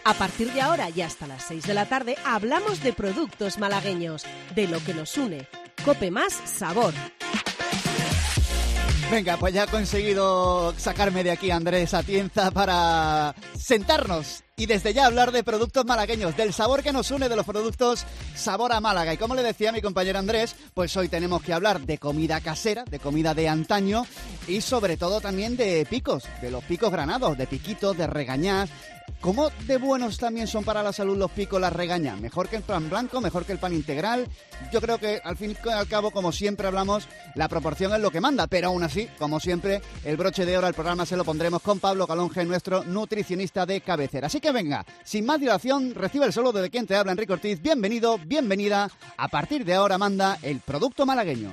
A partir de ahora y hasta las 6 de la tarde hablamos de productos malagueños, de lo que nos une. COPE más sabor. Venga, pues ya he conseguido sacarme de aquí Andrés Atienza para sentarnos y desde ya hablar de productos malagueños, del sabor que nos une de los productos Sabor a Málaga. Y como le decía mi compañero Andrés, pues hoy tenemos que hablar de comida casera, de comida de antaño y sobre todo también de picos, de los picos granados, de piquitos, de regañás. ¿Cómo de buenos también son para la salud los picos, las regañas? ¿Mejor que el pan blanco? ¿Mejor que el pan integral? Yo creo que al fin y al cabo, como siempre hablamos, la proporción es lo que manda. Pero aún así, como siempre, el broche de oro al programa se lo pondremos con Pablo Calonge, nuestro nutricionista de cabecera. Así que venga, sin más dilación, recibe el saludo de quien te habla, Enrique Ortiz. Bienvenido, bienvenida. A partir de ahora manda el producto malagueño.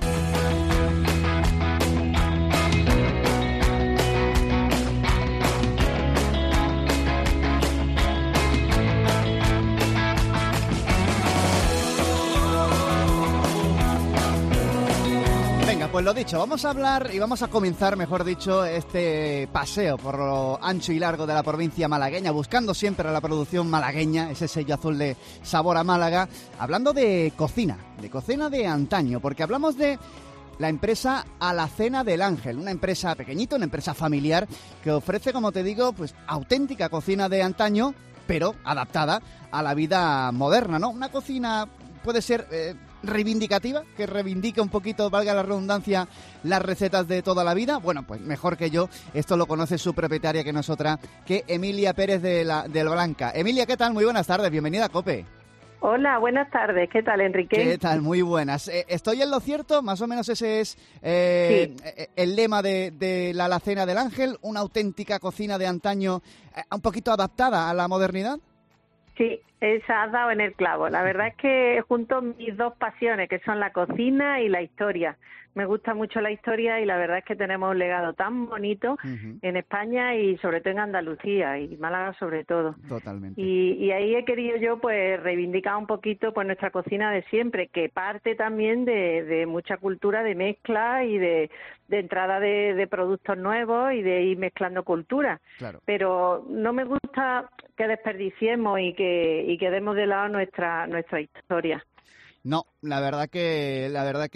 Pues lo dicho, vamos a hablar y vamos a comenzar, mejor dicho, este paseo por lo ancho y largo de la provincia malagueña, buscando siempre la producción malagueña, ese sello azul de Sabor a Málaga, hablando de cocina de antaño, porque hablamos de la empresa Alacena del Ángel, una empresa pequeñita, una empresa familiar que ofrece, como te digo, pues auténtica cocina de antaño, pero adaptada a la vida moderna, ¿no? Una cocina puede ser reivindicativa, que reivindique un poquito, valga la redundancia, las recetas de toda la vida. Bueno, pues mejor que yo, esto lo conoce su propietaria, que no es otra que Emilia Pérez de Blanca. Emilia, ¿qué tal? Muy buenas tardes, bienvenida a COPE. Hola, buenas tardes. ¿Qué tal, Enrique? ¿Qué tal? Muy buenas. ¿Estoy en lo cierto? Más o menos ese es sí. El lema de la Alacena del Ángel, una auténtica cocina de antaño, un poquito adaptada a la modernidad. Sí, has dado en el clavo. La verdad es que junto mis dos pasiones, que son la cocina y la historia. Me gusta mucho la historia y la verdad es que tenemos un legado tan bonito en España y sobre todo en Andalucía y Málaga sobre todo. Totalmente. Y ahí he querido yo pues reivindicar un poquito pues nuestra cocina de siempre, que parte también de mucha cultura de mezcla y de entrada de productos nuevos y de ir mezclando culturas. Claro. Pero no me gusta que desperdiciemos y que demos de lado nuestra historia. No, la verdad que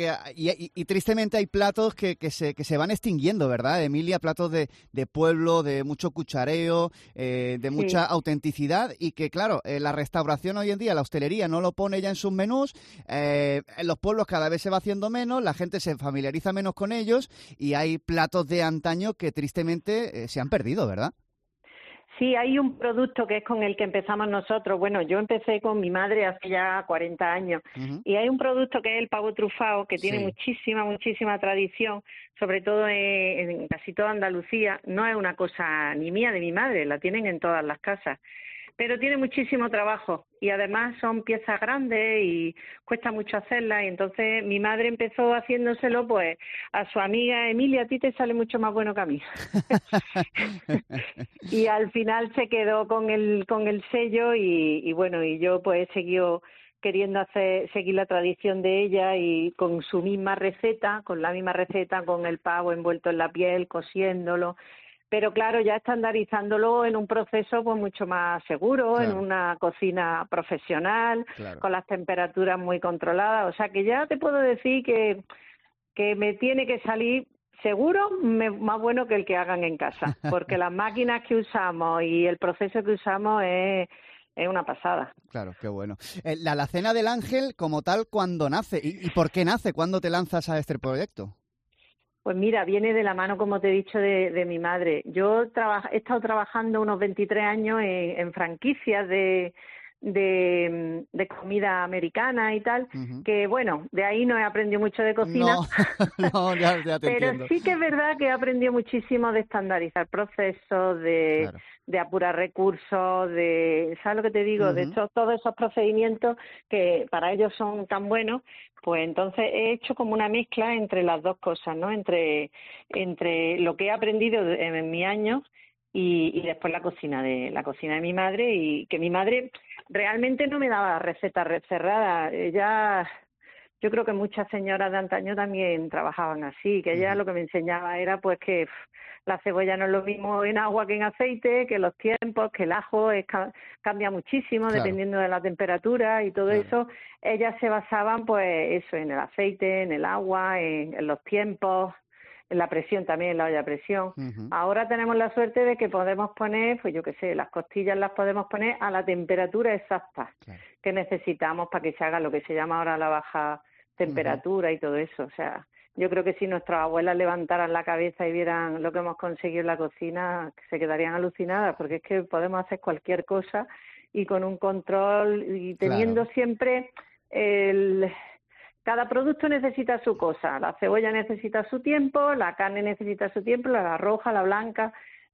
y tristemente hay platos que se van extinguiendo, ¿verdad, Emilia? Platos de pueblo, de mucho cuchareo, de mucha autenticidad y que, claro, la restauración hoy en día, la hostelería no lo pone ya en sus menús, en los pueblos cada vez se va haciendo menos, la gente se familiariza menos con ellos y hay platos de antaño que tristemente se han perdido, ¿verdad? Sí, hay un producto que es con el que empezamos nosotros. Bueno, yo empecé con mi madre hace ya 40 años y hay un producto que es el pavo trufado que tiene muchísima tradición, sobre todo en casi toda Andalucía. No es una cosa ni mía, de mi madre, la tienen en todas las casas. Pero tiene muchísimo trabajo y además son piezas grandes y cuesta mucho hacerlas. Y entonces mi madre empezó haciéndoselo pues a su amiga Emilia, a ti te sale mucho más bueno que a mí. Y al final se quedó con el sello y bueno, y yo pues he seguido queriendo seguir la tradición de ella y con su misma receta, con el pavo envuelto en la piel, cosiéndolo. Pero claro, ya estandarizándolo en un proceso pues mucho más seguro, en una cocina profesional, con las temperaturas muy controladas. O sea que ya te puedo decir que me tiene que salir seguro más bueno que el que hagan en casa, porque las máquinas que usamos y el proceso que usamos es una pasada. Claro, qué bueno. La Alacena del Ángel, como tal, ¿cuándo nace? ¿Y por qué nace? ¿Cuándo te lanzas a este proyecto? Pues mira, viene de la mano, como te he dicho, de mi madre. Yo he estado trabajando unos 23 años en franquicias de comida americana y tal, que bueno, de ahí no he aprendido mucho de cocina, no, ya te pero entiendo. sí que es verdad que he aprendido muchísimo de estandarizar procesos, de apurar recursos, ¿sabes lo que te digo? De hecho, todos esos procedimientos que para ellos son tan buenos, pues entonces he hecho como una mezcla entre las dos cosas, ¿no? Entre lo que he aprendido en mis años y después la cocina de mi madre, y que mi madre realmente no me daba recetas cerradas. Ella yo creo que muchas señoras de antaño también trabajaban así, que ella lo que me enseñaba era pues que la cebolla no es lo mismo en agua que en aceite, que los tiempos, que el ajo cambia muchísimo dependiendo de la temperatura y todo eso. Ellas se basaban pues eso, en el aceite, en el agua, en los tiempos, en la presión también, en la olla a presión. Ahora tenemos la suerte de que podemos poner, pues yo qué sé, las costillas las podemos poner a la temperatura exacta que necesitamos para que se haga lo que se llama ahora la baja temperatura y todo eso. O sea, yo creo que si nuestras abuelas levantaran la cabeza y vieran lo que hemos conseguido en la cocina, se quedarían alucinadas, porque es que podemos hacer cualquier cosa y con un control y teniendo siempre cada producto necesita su cosa. La cebolla necesita su tiempo, la carne necesita su tiempo, la roja, la blanca,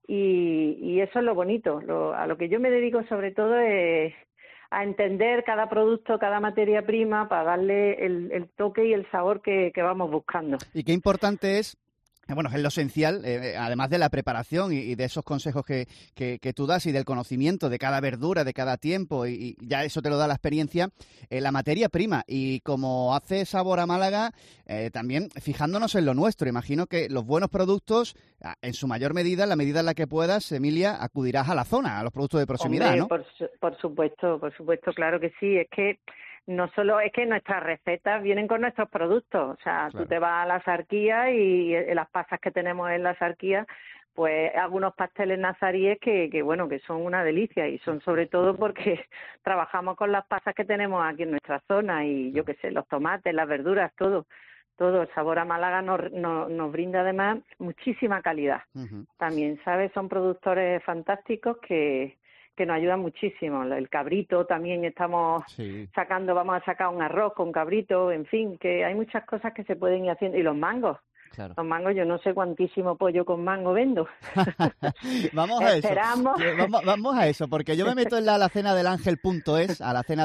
y eso es lo bonito. A lo que yo me dedico sobre todo es a entender cada producto, cada materia prima, para darle el toque y el sabor que vamos buscando. Y qué importante es, bueno, es lo esencial, además de la preparación y de esos consejos que tú das y del conocimiento de cada verdura, de cada tiempo, y ya eso te lo da la experiencia, la materia prima. Y como hace Sabor a Málaga, también fijándonos en lo nuestro. Imagino que los buenos productos, en su mayor medida, en la medida en la que puedas, Emilia, acudirás a la zona, a los productos de proximidad, ¿no? Por supuesto, claro que sí. Es que no solo es que nuestras recetas vienen con nuestros productos, o sea, tú te vas a la Sarquía y las pasas que tenemos en la Sarquía, pues algunos pasteles nazaríes que bueno, que son una delicia, y son sobre todo porque trabajamos con las pasas que tenemos aquí en nuestra zona, y yo qué sé, los tomates, las verduras, todo. El Sabor a Málaga nos brinda además muchísima calidad. También, ¿sabes? Son productores fantásticos que nos ayudan muchísimo. El cabrito también estamos sacando, vamos a sacar un arroz con cabrito, en fin, que hay muchas cosas que se pueden ir haciendo. Y los mangos. Los mangos, yo no sé cuantísimo pollo con mango vendo. Vamos a eso. Vamos a eso, porque yo me meto en la alacena del ángel.es,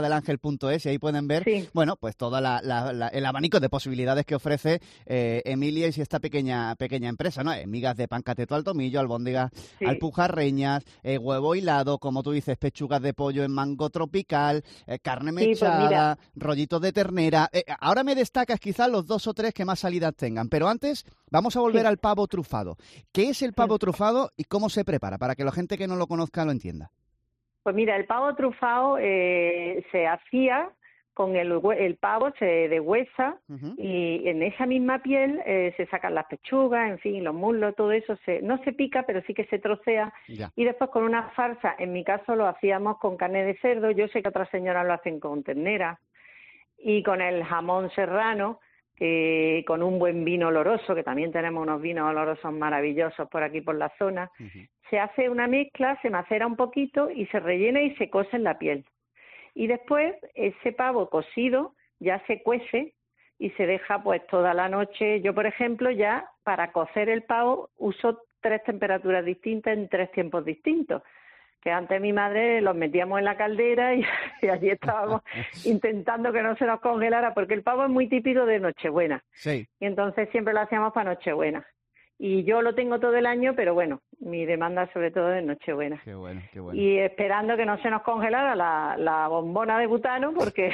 y ahí pueden ver, bueno, pues todo el abanico de posibilidades que ofrece Emilia y esta pequeña empresa, ¿no? Migas de pan cateto al tomillo, albóndigas alpujarreñas, huevo hilado, como tú dices, pechugas de pollo en mango tropical, carne mechada, pues rollitos de ternera. Ahora me destacas quizás los 2 o 3 que más salidas tengan, pero antes vamos a volver al pavo trufado. ¿Qué es el pavo trufado y cómo se prepara? Para que la gente que no lo conozca lo entienda. Pues mira, el pavo trufado se hacía con el pavo, se deshuesa y en esa misma piel se sacan las pechugas, en fin, los muslos, todo eso. No se pica, pero sí que se trocea. Y después con una farsa, en mi caso lo hacíamos con carne de cerdo, yo sé que otras señoras lo hacen con ternera, y con el jamón serrano, con un buen vino oloroso, que también tenemos unos vinos olorosos maravillosos por aquí por la zona. Se hace una mezcla, se macera un poquito y se rellena y se cose en la piel. Y después ese pavo cocido ya se cuece y se deja pues toda la noche. Yo, por ejemplo, ya para cocer el pavo uso 3 temperaturas distintas en 3 tiempos distintos. Que antes mi madre los metíamos en la caldera y allí estábamos intentando que no se nos congelara, porque el pavo es muy típico de Nochebuena. Y entonces siempre lo hacíamos para Nochebuena. Y yo lo tengo todo el año, pero bueno, mi demanda sobre todo es Nochebuena. Qué bueno. Y esperando que no se nos congelara la bombona de butano, porque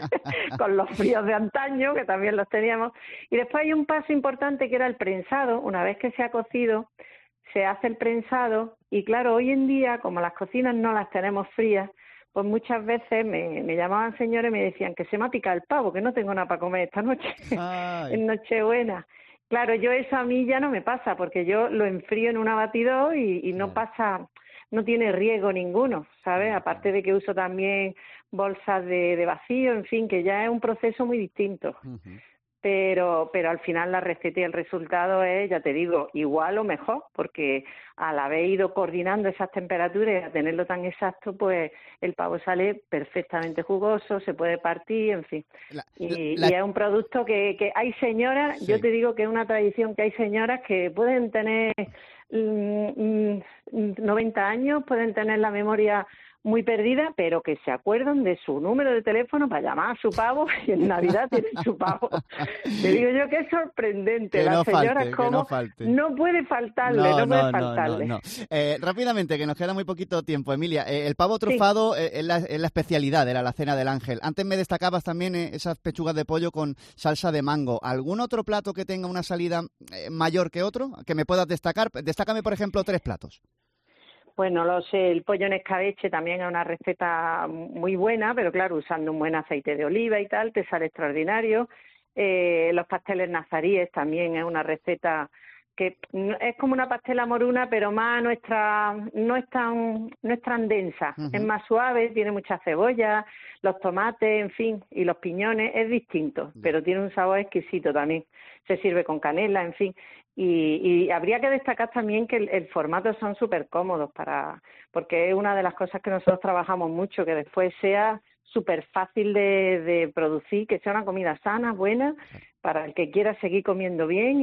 con los fríos de antaño, que también los teníamos. Y después hay un paso importante que era el prensado. Una vez que se ha cocido, se hace el prensado, y claro, hoy en día, como las cocinas no las tenemos frías, pues muchas veces me llamaban señores y me decían que se me ha picado el pavo, que no tengo nada para comer esta noche, en Nochebuena. Claro, eso a mí ya no me pasa, porque yo lo enfrío en un abatidor y no pasa, no tiene riesgo ninguno, ¿sabes? Aparte de que uso también bolsas de vacío, en fin, que ya es un proceso muy distinto. Pero al final la receta y el resultado es, ya te digo, igual o mejor, porque al haber ido coordinando esas temperaturas y a tenerlo tan exacto, pues el pavo sale perfectamente jugoso, se puede partir, en fin. Y es un producto que hay señoras, yo te digo que es una tradición, que hay señoras que pueden tener 90 años, pueden tener la memoria muy perdida, pero que se acuerdan de su número de teléfono para llamar a su pavo y en Navidad tienen su pavo. Te digo yo que es sorprendente. Que La no señora falte, como que no falte. no puede faltarle, no puede faltarle. No. Rápidamente, que nos queda muy poquito tiempo, Emilia. El pavo trufado es la especialidad de la Alacena del Ángel. Antes me destacabas también esas pechugas de pollo con salsa de mango. ¿Algún otro plato que tenga una salida mayor que otro? Que me puedas destacar. Destácame, por ejemplo, 3 platos. Bueno, lo sé, el pollo en escabeche también es una receta muy buena, pero claro, usando un buen aceite de oliva y tal, te sale extraordinario. Los pasteles nazaríes también es una receta que es como una pastela moruna, pero más nuestra, no es tan densa, es más suave, tiene mucha cebolla, los tomates, en fin, y los piñones, es distinto, pero tiene un sabor exquisito también. Se sirve con canela, en fin. Y habría que destacar también que el formato son súper cómodos porque es una de las cosas que nosotros trabajamos mucho, que después sea súper fácil de producir, que sea una comida sana, buena, para el que quiera seguir comiendo bien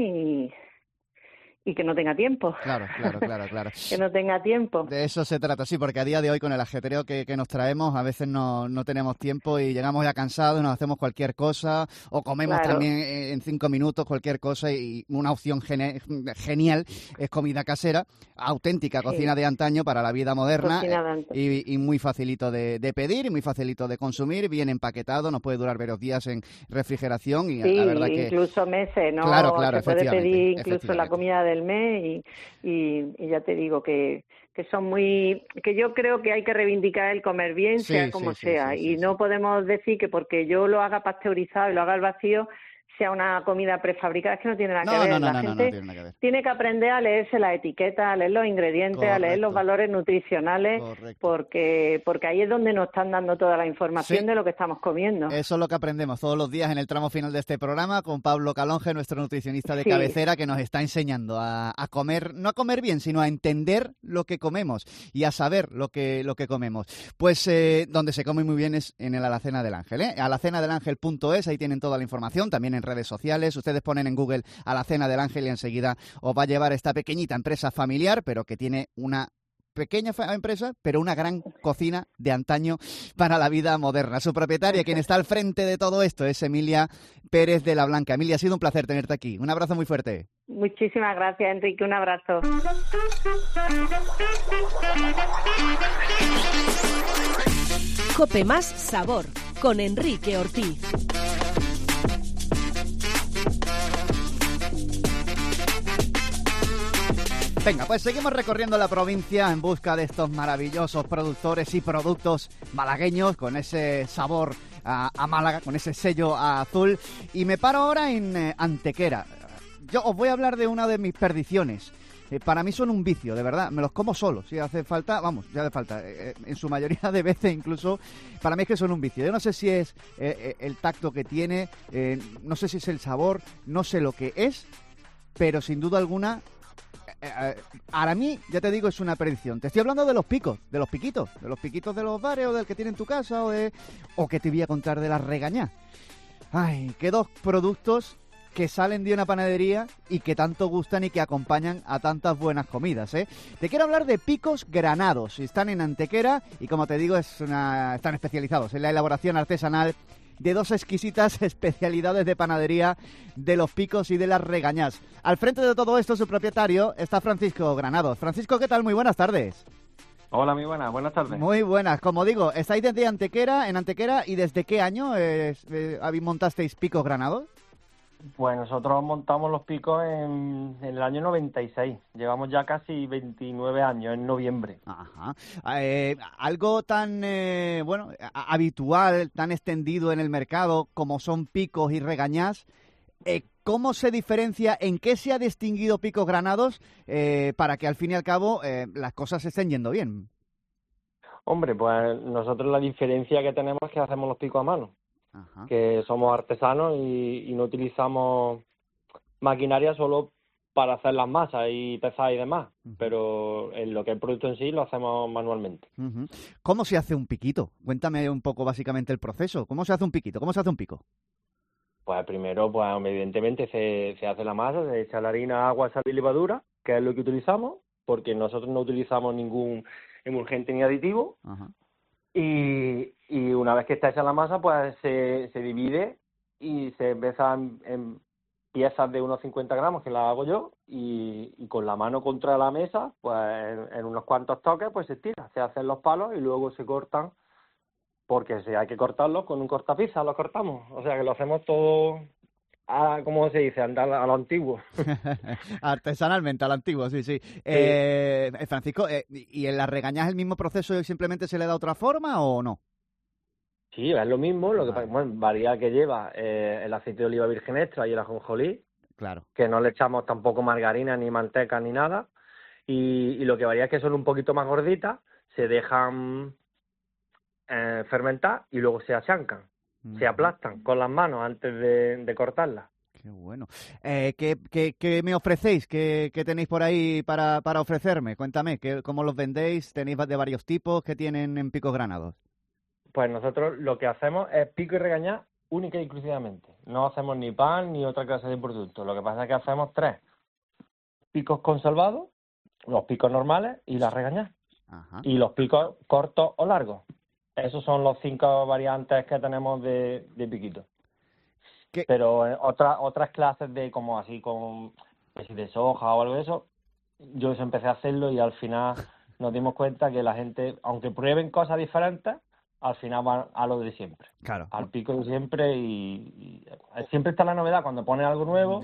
y que no tenga tiempo. Claro. Que no tenga tiempo. De eso se trata, sí, porque a día de hoy con el ajetreo que nos traemos, a veces no tenemos tiempo y llegamos ya cansados y nos hacemos cualquier cosa o comemos también en 5 minutos cualquier cosa y una opción genial es comida casera, auténtica cocina de antaño para la vida moderna y muy facilito de pedir y muy facilito de consumir, bien empaquetado, nos puede durar varios días en refrigeración y la verdad que... incluso meses, ¿no? Claro, se puede pedir incluso la comida del mes y ya te digo que son que yo creo que hay que reivindicar el comer bien, sea como sea, no podemos decir que porque yo lo haga pasteurizado y lo haga al vacío sea una comida prefabricada, es que no tiene nada que ver. La gente tiene nada que ver. Tiene que aprender a leerse las etiquetas, a leer los ingredientes, a leer los valores nutricionales, porque ahí es donde nos están dando toda la información de lo que estamos comiendo. Eso es lo que aprendemos todos los días en el tramo final de este programa con Pablo Calonge, nuestro nutricionista de cabecera, que nos está enseñando a comer, no a comer bien, sino a entender lo que comemos y a saber lo que comemos. Pues donde se come muy bien es en el Alacena del Ángel, alacenadelangel.es, ahí tienen toda la información, también en redes sociales. Ustedes ponen en Google Alacena del Ángel y enseguida os va a llevar esta pequeñita empresa familiar, pero que tiene una pequeña empresa, pero una gran cocina de antaño para la vida moderna. Su propietaria, quien está al frente de todo esto, es Emilia Pérez de la Blanca. Emilia, ha sido un placer tenerte aquí. Un abrazo muy fuerte. Muchísimas gracias, Enrique. Un abrazo. Cope Más Sabor, con Enrique Ortiz. Venga, pues seguimos recorriendo la provincia en busca de estos maravillosos productores y productos malagueños con ese sabor a Málaga, con ese sello azul. Y me paro ahora en Antequera. Yo os voy a hablar de una de mis perdiciones. Para mí son un vicio, de verdad. Me los como solo. Si hace falta, ya hace falta. En su mayoría de veces incluso, para mí es que son un vicio. Yo no sé si es el tacto que tiene, no sé si es el sabor, no sé lo que es, pero sin duda alguna... Para mí, ya te digo, es una predicción. Te estoy hablando de los picos, de los piquitos de los bares o del que tiene en tu casa o que te voy a contar de las regañás. Ay, qué dos productos que salen de una panadería y que tanto gustan y que acompañan a tantas buenas comidas, ¿eh? Te quiero hablar de Picos Granados. Están en Antequera y, como te digo, están especializados en la elaboración artesanal de dos exquisitas especialidades de panadería de los Picos y de las Regañás. Al frente de todo esto, su propietario está Francisco Granados. Francisco, ¿qué tal? Muy buenas tardes. Hola, muy buenas. Buenas tardes. Muy buenas. Como digo, estáis desde Antequera, en Antequera, ¿y desde qué año montasteis Picos Granados? Pues nosotros montamos los Picos en el año 96. Llevamos ya casi 29 años, en noviembre. Ajá. Algo tan, habitual, tan extendido en el mercado como son Picos y Regañás, ¿cómo se diferencia, en qué se ha distinguido Picos Granados para que al fin y al cabo las cosas se estén yendo bien? Hombre, pues nosotros la diferencia que tenemos es que hacemos los picos a mano. Ajá. Que somos artesanos y no utilizamos maquinaria solo para hacer las masas y pesar y demás, pero en lo que es el producto en sí lo hacemos manualmente. ¿Cómo se hace un piquito? Cuéntame un poco básicamente el proceso. ¿Cómo se hace un piquito? ¿Cómo se hace un pico? Pues primero, pues evidentemente se hace la masa, se echa la harina, agua, sal y levadura, que es lo que utilizamos, porque nosotros no utilizamos ningún emulgente ni aditivo. Ajá. Y una vez que está hecha la masa, pues se divide y se empieza en piezas de unos 50 gramos, que las hago yo, y con la mano contra la mesa, pues en unos cuantos toques, pues se estira, se hacen los palos y luego se cortan, porque si hay que cortarlos con un cortapizza, los cortamos. O sea que lo hacemos todo, ¿cómo se dice? Andar a lo antiguo. Artesanalmente, al antiguo, sí, sí. Sí. Francisco, ¿y en la regañas el mismo proceso y simplemente se le da otra forma o no? Sí, es lo mismo, lo que Vale. pasa, bueno, varía que lleva el aceite de oliva virgen extra y el ajonjolí, Claro. que no le echamos tampoco margarina, ni manteca, ni nada, y lo que varía es que son un poquito más gorditas, se dejan fermentar y luego se achancan, se aplastan con las manos antes de cortarlas. Qué bueno. ¿Qué me ofrecéis? ¿Qué tenéis por ahí para ofrecerme? Cuéntame, ¿cómo los vendéis? ¿Tenéis de varios tipos? ¿Qué tienen en Picos Granados? Pues nosotros lo que hacemos es pico y regañar única y exclusivamente. No hacemos ni pan ni otra clase de producto. Lo que pasa es que hacemos 3 picos conservados, los picos normales y las regañar. Ajá. Y los picos cortos o largos. Esos son los 5 variantes que tenemos de piquito. Pero otras clases de como así con de soja o algo de eso, yo empecé a hacerlo y al final nos dimos cuenta que la gente, aunque prueben cosas diferentes, al final van a lo de siempre. Claro. Al pico de siempre y siempre está la novedad. Cuando pones algo nuevo,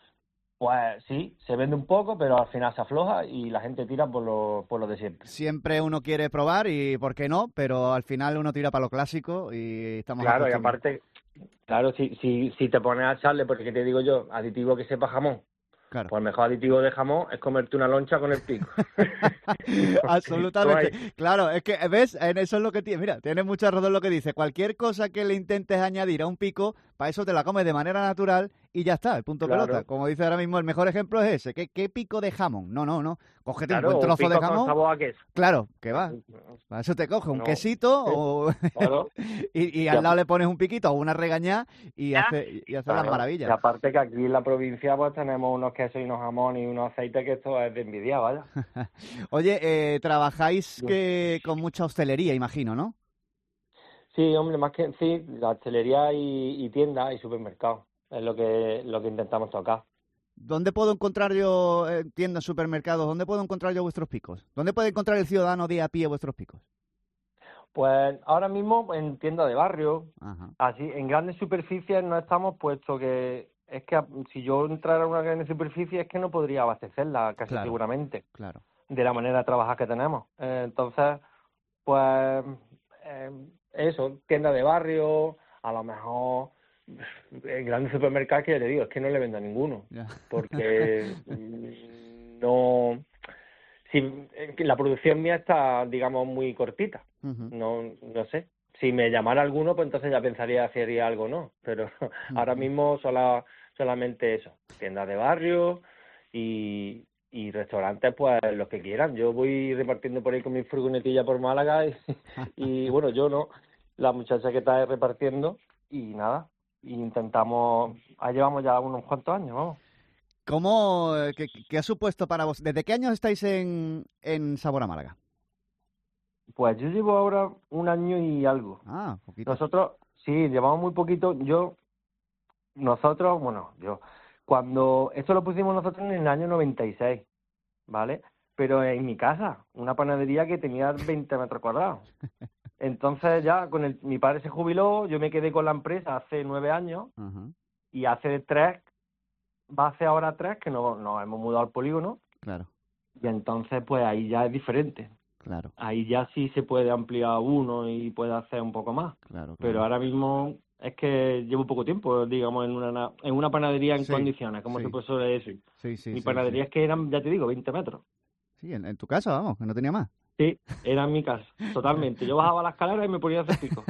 pues sí, se vende un poco, pero al final se afloja y la gente tira por lo de siempre. Siempre uno quiere probar y por qué no, pero al final uno tira para lo clásico y estamos Claro, y acostumbrados. aparte, claro, si te pones a echarle, porque ¿qué te digo yo? Aditivo que sepa jamón. Claro. Pues el mejor aditivo de jamón es comerte una loncha con el pico. Absolutamente. Claro, es que, ¿ves? En eso es lo que tiene. Mira, tiene mucha razón lo que dice. Cualquier cosa que le intentes añadir a un pico, para eso te la comes de manera natural y ya está, el punto pelota. Como dice ahora mismo, el mejor ejemplo es ese. ¿Qué pico de jamón? No. Cógete un buen trozo de jamón. Con sabor a queso. Claro, que va. Para eso te coge un quesito claro. y al lado le pones un piquito o una regañá y hace las maravillas. Y aparte que aquí en la provincia pues tenemos unos quesos y unos jamones y unos aceites que esto es de envidia, vaya. Oye, trabajáis con mucha hostelería, imagino, ¿no? Sí, hombre, más que sí, la hostelería y tiendas y supermercados es lo que intentamos tocar. ¿Dónde puedo encontrar yo, tiendas, supermercados, dónde puedo encontrar yo vuestros picos? ¿Dónde puede encontrar el ciudadano día a pie vuestros picos? Pues ahora mismo en tiendas de barrio, Ajá. así, en grandes superficies no estamos, puesto que es que si yo entrara a una gran superficie es que no podría abastecerla casi seguramente. Claro. De la manera de trabajar que tenemos. Entonces, pues eso, tiendas de barrio, a lo mejor en grandes supermercados, que ya te digo, es que no le vendo a ninguno, porque no... la producción mía está, digamos, muy cortita, no sé. Si me llamara alguno, pues entonces ya pensaría si haría algo o no, pero ahora mismo solamente eso, tiendas de barrio y restaurantes, pues los que quieran. Yo voy repartiendo por ahí con mi furgonetilla por Málaga y bueno, yo no, la muchacha que está repartiendo y nada, intentamos, ahí llevamos ya unos cuantos años, vamos. ¿Cómo, qué ha supuesto para vos? ¿Desde qué años estáis en Sabor a Málaga? Pues yo llevo ahora 1 año y algo. Poquito. Nosotros, sí, llevamos muy poquito. Cuando esto lo pusimos nosotros en el año 96, ¿vale? Pero en mi casa, una panadería que tenía 20 metros cuadrados. Entonces ya mi padre se jubiló, yo me quedé con la empresa hace 9 años y hace 3, va a hacer ahora 3 que nos hemos mudado al polígono. Claro. Y entonces pues ahí ya es diferente. Claro. Ahí ya sí se puede ampliar uno y puede hacer un poco más. Claro. Pero ahora mismo es que llevo poco tiempo, digamos, en una panadería en condiciones, como se suele decir. Mi panadería es que eran, ya te digo, 20 metros. Sí, en tu casa, vamos, que no tenía más. Sí, era en mi casa, totalmente. Yo bajaba la escalera y me ponía a hacer pico.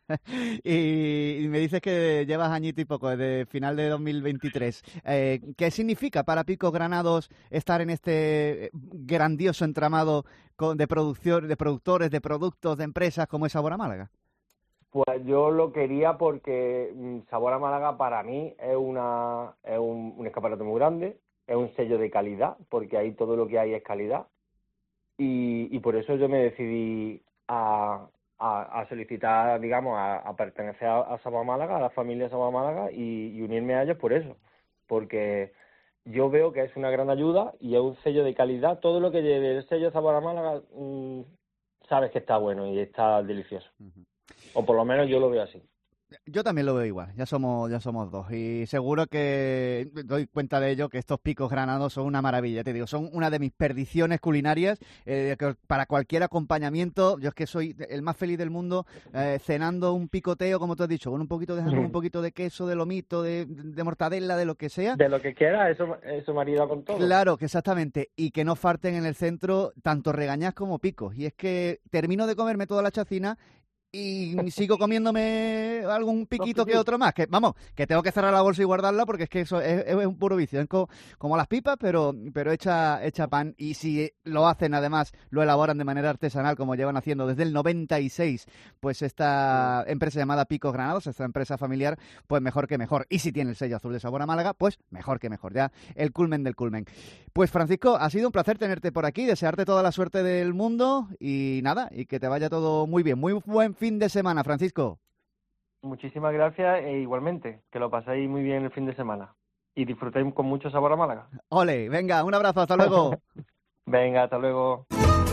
Y me dices que llevas añito y poco, desde final de 2023. ¿Qué significa para Picos Granados estar en este grandioso entramado de producción, de productores, de productos, de empresas como es Sabor a Málaga? Pues yo lo quería porque Sabor a Málaga para mí es un escaparate muy grande, es un sello de calidad, porque ahí todo lo que hay es calidad. Y por eso yo me decidí a a solicitar, digamos, a pertenecer a Sabor Málaga, a la familia Sabor Málaga y unirme a ellos por eso, porque yo veo que es una gran ayuda y es un sello de calidad. Todo lo que lleve el sello Sabor a Málaga, sabes que está bueno y está delicioso. O por lo menos yo lo veo así. Yo también lo veo igual, ya somos dos y seguro que doy cuenta de ello, que estos picos granados son una maravilla, te digo, son una de mis perdiciones culinarias, que para cualquier acompañamiento. Yo es que soy el más feliz del mundo cenando un picoteo, como tú has dicho, con un poquito de jamón, un poquito de queso, de lomito, de mortadela, de lo que sea. De lo que quiera, eso marida con todo. Claro, que exactamente, y que no falten en el centro tanto regañás como picos, y es que termino de comerme toda la chacina y sigo comiéndome algún piquito que otro más, que vamos, que tengo que cerrar la bolsa y guardarla porque es que eso es un puro vicio, es como las pipas, pero hecha pan. Y si lo hacen, además, lo elaboran de manera artesanal, como llevan haciendo desde el 96, pues esta empresa llamada Picos Granados, esta empresa familiar, pues mejor que mejor. Y si tiene el sello azul de Sabor a Málaga, pues mejor que mejor, ya el culmen del culmen. Pues Francisco, ha sido un placer tenerte por aquí, desearte toda la suerte del mundo y nada, y que te vaya todo muy bien. Muy buen fin de semana, Francisco. Muchísimas gracias e igualmente, que lo paséis muy bien el fin de semana y disfrutéis con mucho Sabor a Málaga. Ole, venga, un abrazo, hasta luego. Venga, hasta luego.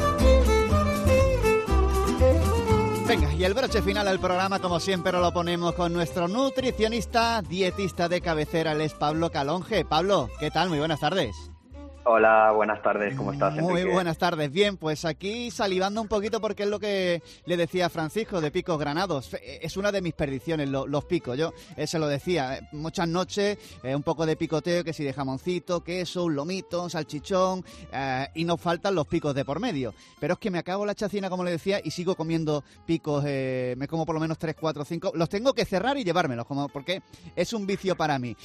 Venga, y el broche final al programa, como siempre, lo ponemos con nuestro nutricionista, dietista de cabecera, él es Pablo Calonge. Pablo, ¿qué tal? Muy buenas tardes. Hola, buenas tardes, ¿cómo estás, Enrique? Muy buenas tardes, bien, pues aquí salivando un poquito porque es lo que le decía a Francisco de Picos Granados. Es una de mis perdiciones, los picos. Yo se lo decía, muchas noches, un poco de picoteo, que si de jamoncito, queso, un lomito, un salchichón, y nos faltan los picos de por medio. Pero es que me acabo la chacina, como le decía, y sigo comiendo picos, me como por lo menos 3, 4, 5. Los tengo que cerrar y llevármelos, porque es un vicio para mí.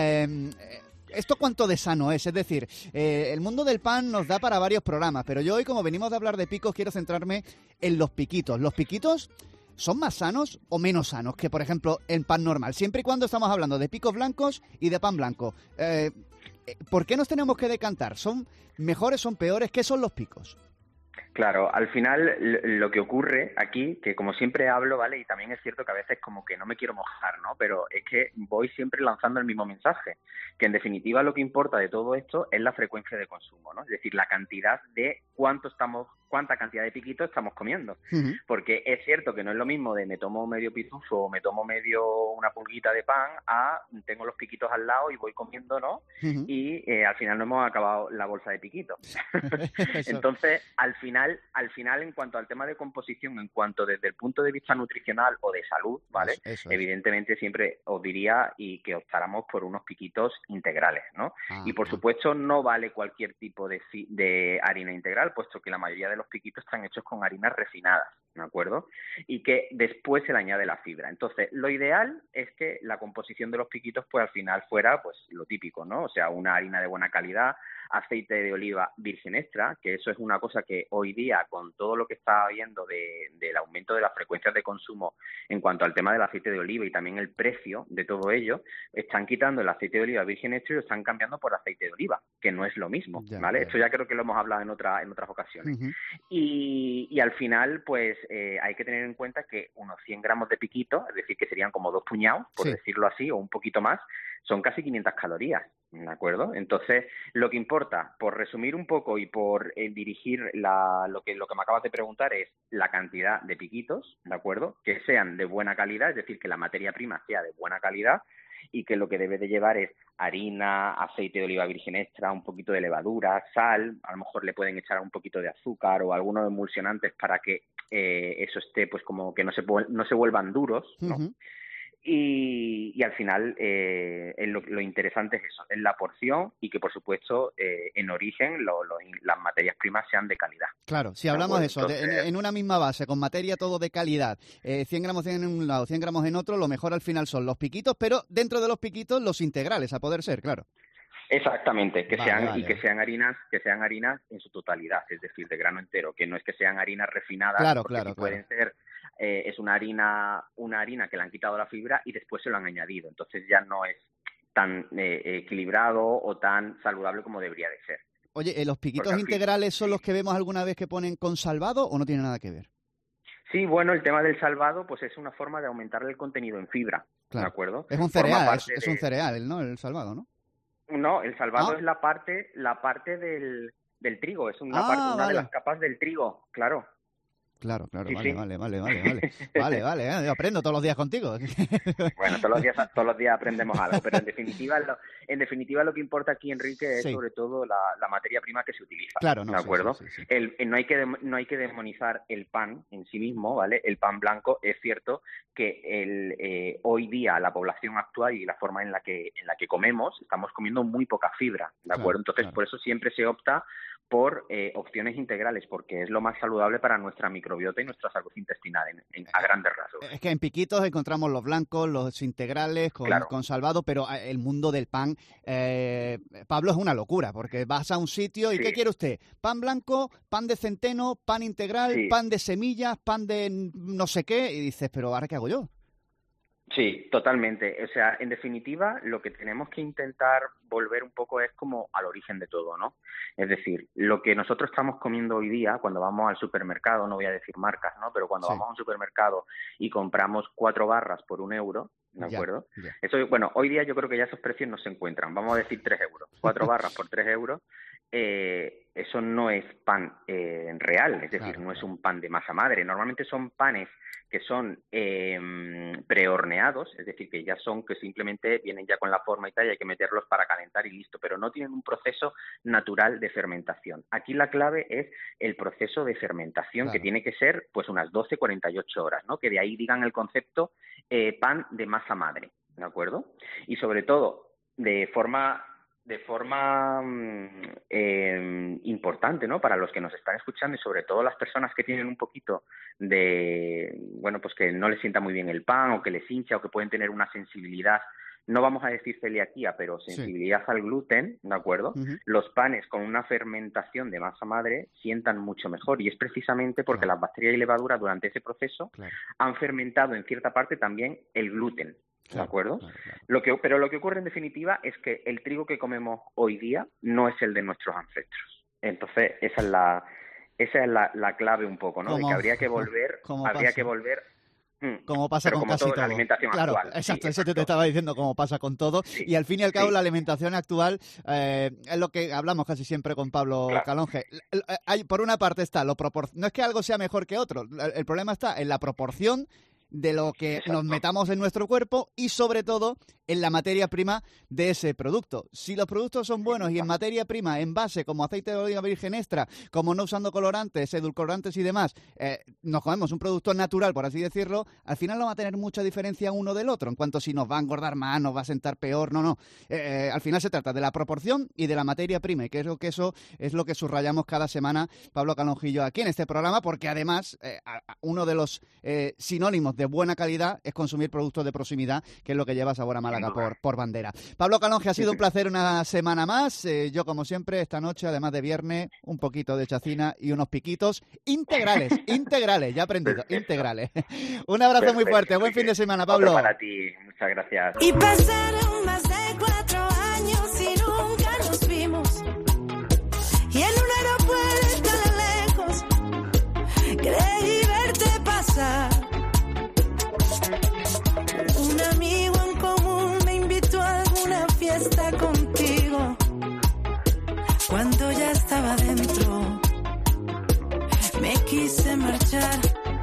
¿Esto cuánto de sano es? Es decir, el mundo del pan nos da para varios programas, pero yo hoy, como venimos de hablar de picos, quiero centrarme en los piquitos. ¿Los piquitos son más sanos o menos sanos que, por ejemplo, el pan normal? Siempre y cuando estamos hablando de picos blancos y de pan blanco. ¿Por qué nos tenemos que decantar? ¿Son mejores, son peores? ¿Qué son los picos? Claro, al final lo que ocurre aquí, que como siempre hablo, ¿vale? Y también es cierto que a veces como que no me quiero mojar, ¿no? Pero es que voy siempre lanzando el mismo mensaje, que en definitiva lo que importa de todo esto es la frecuencia de consumo, ¿no? Es decir, la cantidad de cuánta cantidad de piquitos estamos comiendo. Uh-huh. Porque es cierto que no es lo mismo de me tomo medio pitufo o me tomo una pulguita de pan a tengo los piquitos al lado y voy comiendo, ¿no? Uh-huh. Y al final no hemos acabado la bolsa de piquitos. Entonces, al final, en cuanto al tema de composición, en cuanto desde el punto de vista nutricional o de salud, ¿vale? Eso es. Evidentemente siempre os diría y que optáramos por unos piquitos integrales, ¿no? Y por supuesto no vale cualquier tipo de harina integral, puesto que la mayoría de los piquitos están hechos con harinas refinadas, ¿de acuerdo? Y que después se le añade la fibra. Entonces, lo ideal es que la composición de los piquitos, pues al final fuera, pues lo típico, ¿no? O sea, una harina de buena calidad, aceite de oliva virgen extra, que eso es una cosa que hoy día, con todo lo que está habiendo del aumento de las frecuencias de consumo en cuanto al tema del aceite de oliva y también el precio de todo ello, están quitando el aceite de oliva virgen extra y lo están cambiando por aceite de oliva, que no es lo mismo, ¿vale? Esto ya creo que lo hemos hablado en otras ocasiones. Uh-huh. Y al final, pues hay que tener en cuenta que unos 100 gramos de piquito, es decir, que serían como 2 puñados, por decirlo así, o un poquito más, son casi 500 calorías, ¿de acuerdo? Entonces, lo que importa, por resumir un poco y por dirigir lo que me acabas de preguntar, es la cantidad de piquitos, ¿de acuerdo? Que sean de buena calidad, es decir, que la materia prima sea de buena calidad y que lo que debe de llevar es harina, aceite de oliva virgen extra, un poquito de levadura, sal, a lo mejor le pueden echar un poquito de azúcar o algunos emulsionantes para que eso esté, pues como que no se vuelvan duros, ¿no? Uh-huh. Y al final lo interesante es eso, es la porción y que por supuesto en origen las materias primas sean de calidad. Claro, si hablamos de eso, en una misma base, con materia todo de calidad, 100 gramos en un lado, 100 gramos en otro, lo mejor al final son los piquitos, pero dentro de los piquitos los integrales, a poder ser, claro. Exactamente, que sean harinas en su totalidad, es decir, de grano entero, que no es que sean harinas refinadas, porque pueden ser es una harina que le han quitado la fibra y después se lo han añadido, entonces ya no es tan equilibrado o tan saludable como debería de ser. Oye, ¿los piquitos integrales son los que vemos alguna vez que ponen con salvado o no tiene nada que ver? Sí, bueno, el tema del salvado pues es una forma de aumentar el contenido en fibra, claro. ¿de acuerdo? Es un cereal, es un cereal, ¿no? El salvado, ¿no? No, el salvado es la parte del trigo, es una de las capas del trigo, claro. Claro, Sí, vale, sí. Vale, yo aprendo todos los días contigo. Bueno, todos los días aprendemos algo, pero en definitiva lo que importa aquí, Enrique, es sobre todo la materia prima que se utiliza. Claro, ¿no? ¿De acuerdo? Sí. No hay que demonizar el pan en sí mismo, ¿vale? El pan blanco, es cierto que hoy día la población actual y la forma en la que comemos, estamos comiendo muy poca fibra, ¿de acuerdo? Entonces, por eso siempre se opta por opciones integrales, porque es lo más saludable para nuestra microbiota y nuestra salud intestinal a grandes rasgos. Es que en Piquitos encontramos los blancos, los integrales, con salvado, pero el mundo del pan, Pablo, es una locura, porque vas a un sitio y ¿qué quiere usted? ¿Pan blanco, pan de centeno, pan integral, pan de semillas, pan de no sé qué? Y dices, pero ¿ahora qué hago yo? Sí, totalmente. O sea, en definitiva, lo que tenemos que intentar volver un poco es como al origen de todo, ¿no? Es decir, lo que nosotros estamos comiendo hoy día, cuando vamos al supermercado, no voy a decir marcas, ¿no? Pero cuando vamos a un supermercado y compramos 4 barras por €1, ¿de acuerdo? Eso, bueno, hoy día yo creo que ya esos precios no se encuentran. Vamos a decir 3 euros. 4 barras por 3 euros. Eso no es pan real, es decir, no es un pan de masa madre. Normalmente son panes que son prehorneados, es decir, que simplemente vienen ya con la forma y tal, y hay que meterlos para calentar y listo, pero no tienen un proceso natural de fermentación. Aquí la clave es el proceso de fermentación, que tiene que ser pues unas 12-48 horas, ¿no? Que de ahí digan el concepto pan de masa madre, ¿de acuerdo? Y sobre todo, de forma importante, ¿no? Para los que nos están escuchando y sobre todo las personas que tienen un poquito de, bueno, pues que no les sienta muy bien el pan o que les hincha o que pueden tener una sensibilidad, no vamos a decir celiaquía, pero sensibilidad al gluten, ¿de acuerdo? Los panes con una fermentación de masa madre sientan mucho mejor y es precisamente porque las bacterias y levaduras durante ese proceso han fermentado en cierta parte también el gluten. ¿De acuerdo? Pero lo que ocurre en definitiva es que el trigo que comemos hoy día no es el de nuestros ancestros. Entonces, esa es la clave un poco, ¿no? De que habría que volver. Como pasa con casi todo. La alimentación actual. Exacto, eso te estaba diciendo, como pasa con todo. Sí. Y al fin y al cabo, la alimentación actual es lo que hablamos casi siempre con Pablo Calonge. Por una parte está no es que algo sea mejor que otro, el problema está en la proporción de lo que nos metamos en nuestro cuerpo y sobre todo en la materia prima de ese producto. Si los productos son buenos y en materia prima, en base, como aceite de oliva virgen extra, como no usando colorantes, edulcorantes y demás, nos comemos un producto natural, por así decirlo, al final no va a tener mucha diferencia uno del otro, en cuanto si nos va a engordar más, nos va a sentar peor, no. Al final se trata de la proporción y de la materia prima, y creo que eso es lo que subrayamos cada semana Pablo Calonjillo aquí en este programa, porque además uno de los sinónimos de buena calidad es consumir productos de proximidad, que es lo que lleva Sabor a Málaga por bandera. Pablo Calonge, ha sido un placer una semana más. Yo, como siempre, esta noche, además de viernes, un poquito de chacina y unos piquitos integrales, ya he aprendido, integrales. Un abrazo muy fuerte, buen fin de semana, Pablo. Otro para ti, muchas gracias. Y pasaron más de 4 años y nunca nos vimos. Y en un aeropuerto lejos creí verte pasar. Un amigo en común me invitó a alguna fiesta contigo. Cuando ya estaba dentro, me quise marchar.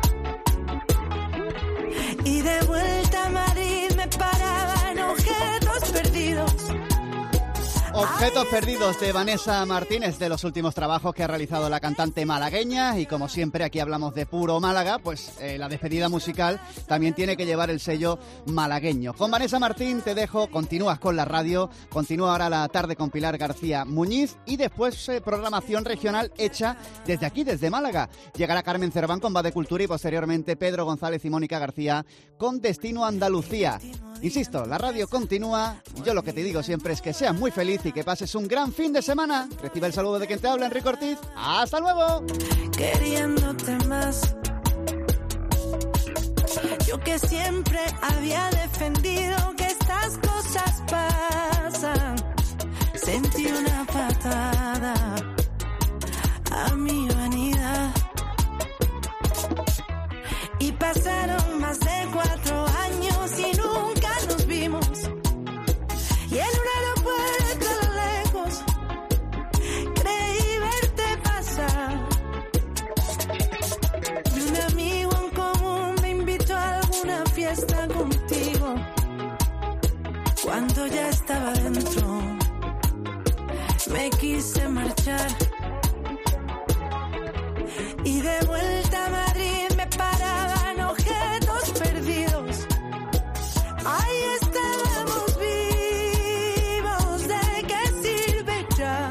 Y de vuelta a Madrid me paraban objetos perdidos. Objetos perdidos de Vanessa Martínez, de los últimos trabajos que ha realizado la cantante malagueña, y como siempre aquí hablamos de puro Málaga, pues la despedida musical también tiene que llevar el sello malagueño. Con Vanessa Martín te dejo, continúas con la radio, continúa ahora la tarde con Pilar García Muñiz y después programación regional hecha desde aquí, desde Málaga. Llegará Carmen Cerván con Va de Cultura y posteriormente Pedro González y Mónica García con Destino Andalucía. Insisto, la radio continúa y yo lo que te digo siempre es que seas muy feliz y que pases un gran fin de semana. Recibe el saludo de quien te habla, Enrique Ortiz. ¡Hasta luego! Queriéndote más, yo que siempre había defendido que estas cosas pasan, sentí una patada a mi vanidad. Y pasaron más de 4 años y nunca nos vimos. Y en un aeropuerto a lo lejos creí verte pasar. Y un amigo en común me invitó a alguna fiesta contigo. Cuando ya estaba dentro, me quise marchar. Y de vuelta a Madrid me paraban objetos perdidos. Ahí estábamos vivos, ¿de qué sirve ya?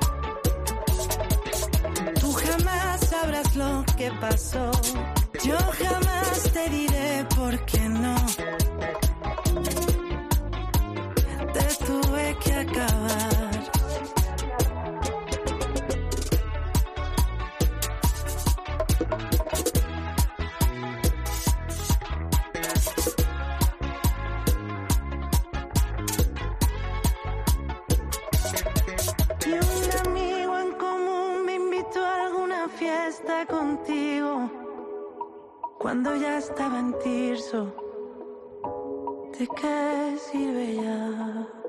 Tú jamás sabrás lo que pasó. Yo jamás te diré por qué no. Te tuve que acabar. Y un amigo en común me invitó a alguna fiesta contigo. Cuando ya estaba en Tirso, ¿de qué sirve ya?